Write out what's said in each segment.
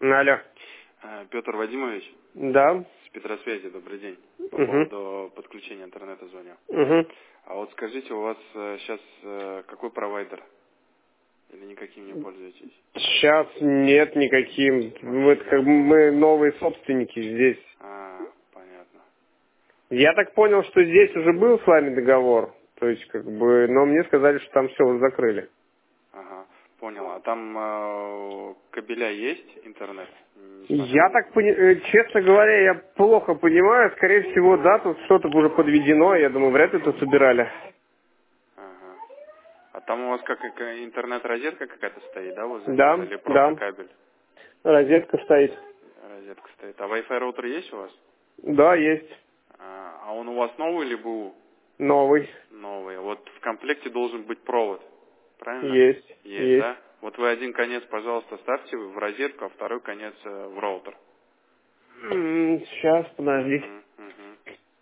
Алло. Петр Вадимович, Да. с Петросвязи, добрый день. По Угу. поводу подключения интернета звоню. Угу. А вот скажите, у вас сейчас какой провайдер? Или никаким не пользуетесь? Сейчас нет никаким. Мы новые собственники здесь. Понятно. Я так понял, что здесь уже был с вами договор. То есть, но мне сказали, что там все уже закрыли. Ага, понял. А там кабеля есть, интернет? Я так понимаю, честно говоря, я плохо понимаю. Скорее всего, да, тут что-то уже подведено. Я думаю, вряд ли тут собирали. Ага. А там у вас как интернет-розетка какая-то стоит, да, возле входа? Да, Или просто да. кабель? Розетка стоит. Розетка стоит. А Wi-Fi роутер есть у вас? Да, есть. А он у вас новый или БУ? Новый. Новый. Вот в комплекте должен быть провод. Правильно? Есть. Есть, Есть. да? Вот вы один конец, пожалуйста, ставьте в розетку, а второй конец в роутер. Сейчас, подожди. Угу.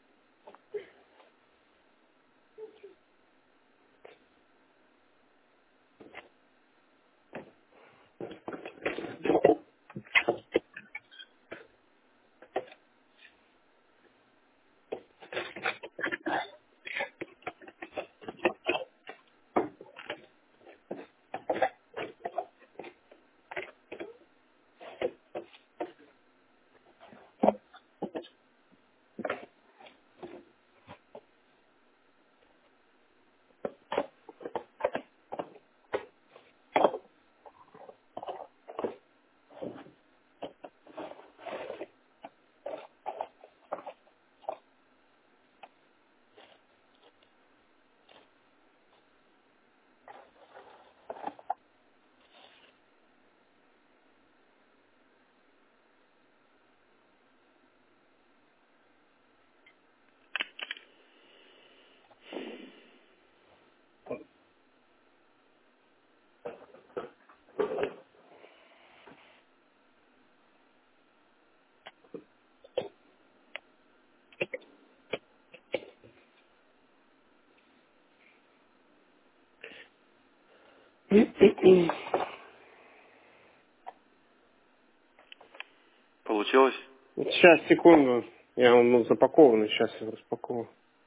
Получилось? Сейчас, секунду. Он запакованный, сейчас я распаковываю.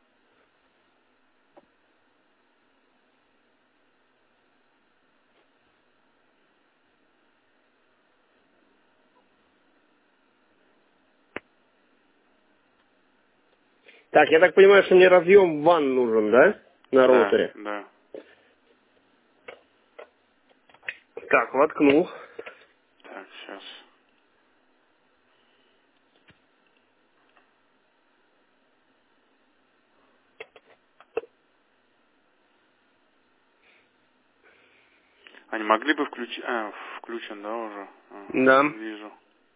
Так, я так понимаю, что мне разъем ван нужен, да? На Да, роутере. да. Так, воткнул. Так, сейчас. А не могли бы включить... включен, да, уже? Ага, Да. вижу.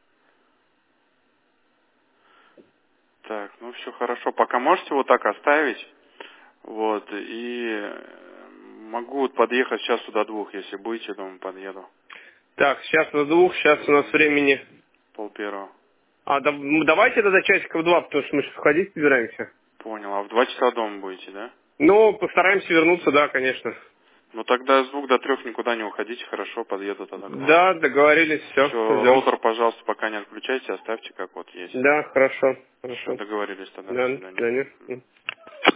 Так, ну все хорошо. Пока можете вот так оставить. Вот, и могу вот подъехать сейчас до 2, если будете, думаю, подъеду. Так, сейчас до 2, сейчас у нас времени. 12:30. Давайте тогда часиков 2, потому что мы сейчас входить собираемся. Понял. А в 2 часа дома будете, да? Ну, постараемся вернуться, да, конечно. Ну тогда с 2 до 3 никуда не уходите, хорошо, подъеду тогда к вам. Да, договорились, все, Все, ждем. роутер, пожалуйста, пока не отключайте, оставьте как вот есть. Да, хорошо, Все, хорошо. договорились тогда, до Да, до свидания. свидания.